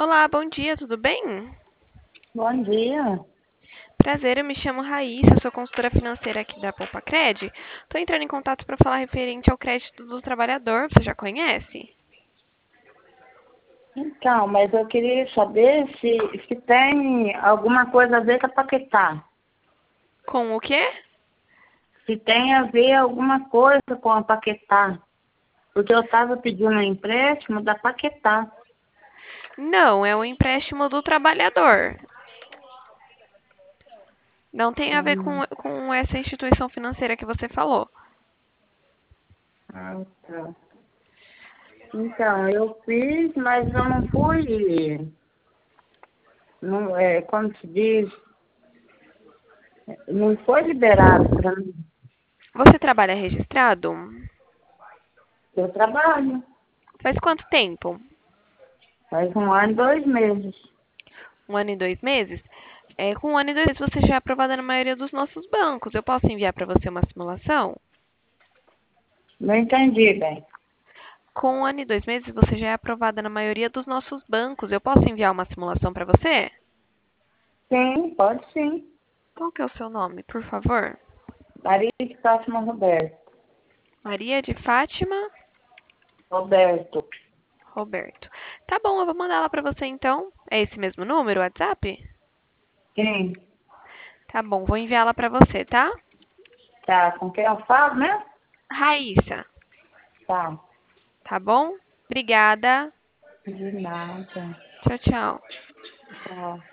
Olá, bom dia, tudo bem? Bom dia. Prazer, eu me chamo Raíssa, sou consultora financeira aqui da Poupa-Cred. Estou entrando em contato para falar referente ao crédito do trabalhador, você já conhece? Então, mas eu queria saber se tem alguma coisa a ver com a Paquetá. Com o quê? Se tem a ver alguma coisa com a Paquetá. Porque eu estava pedindo um empréstimo da Paquetá. Não, é um empréstimo do trabalhador. Não tem a ver Hum, com essa instituição financeira que você falou. tá. Então, eu fiz, mas eu não fui, não, como se diz, não foi liberado para mim. Você trabalha registrado? Eu trabalho, Faz quanto tempo? faz 1 ano e 2 meses. 1 ano e 2 meses? Com 1 ano e 2 meses você já é aprovada na maioria dos nossos bancos. Eu posso enviar para você uma simulação? Não entendi bem. Com 1 ano e 2 meses, você já é aprovada na maioria dos nossos bancos. Eu posso enviar uma simulação para você? Sim, pode sim. Qual que é o seu nome, por favor? Maria de Fátima Roberto. Maria de Fátima Roberto. Roberto. Tá bom, eu vou mandar ela para você então. É esse mesmo número, WhatsApp? Sim. Tá bom, vou enviar ela para você, tá? Tá, com quem eu falo, né? Raíssa, Tá. tá bom? Obrigada. De nada. Tchau, tchau. Tchau.